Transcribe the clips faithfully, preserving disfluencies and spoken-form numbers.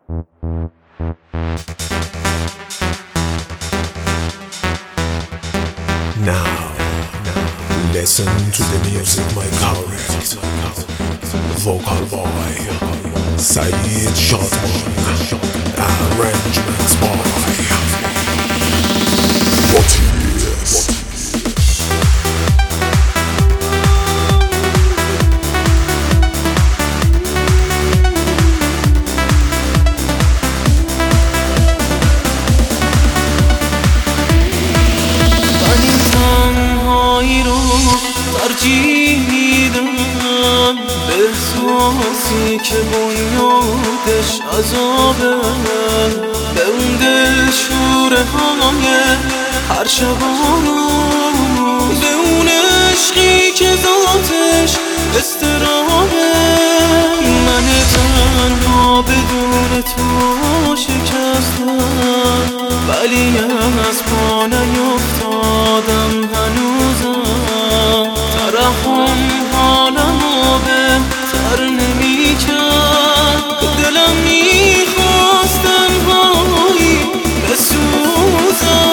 Now, listen to the music, my correct vocal boy, Saeed Shotman, arrangements boy. What is? ترجیح میدم به احساسی که بنیادش عذابه، به اون دلشوره های هر شبانو، به اون عشقی که ذاتش استرابه. من تنها بدون تو شکستم، ولی از پا نیفتادم هنوزم. ترحم حالمو بهتر نمی کرد، دلم میخواست تنهایی بسوزم.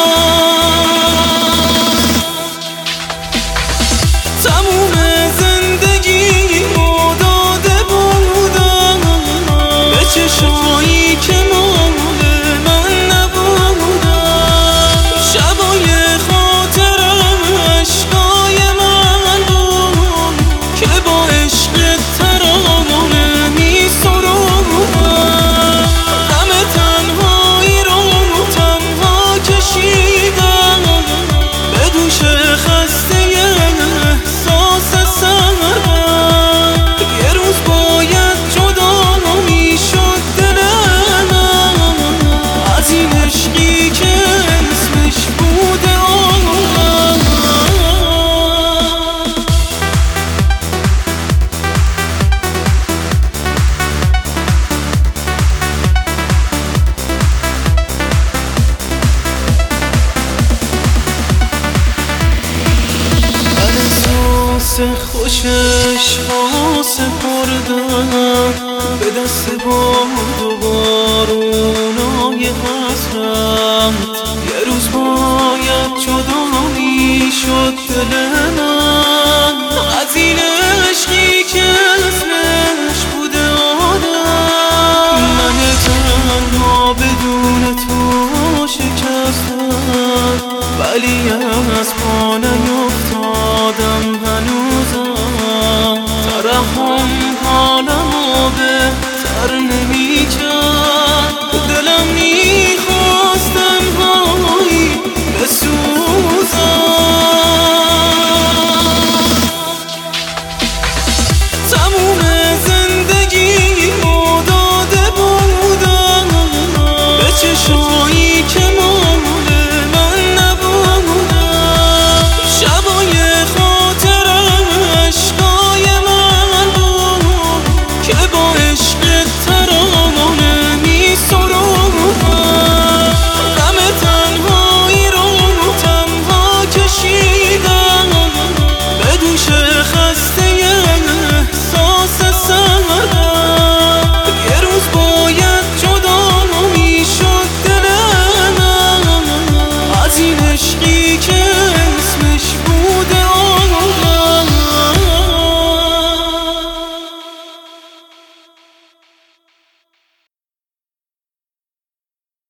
تموم زندگی رو داده بودم به چشایی که مال من نبودم. شبای خاطرم عشقای من بود که با عشق ترانه می سرودم. غم تنهایی رو تنها کشیدم، به دوش خسته احساس سرم. یه روز باید جدا میشد دلم از این عشقی که اسمش بوده آن. خوشش ها سپردم به دست باد و بارونای حسرت. یه روز باید جدا میشد دل من از این عشقی که اسمش بوده آدم. من تنها بدون تو شکستم، ولی از پا نیفتادم هنوزم. ترحم حالمو بهتر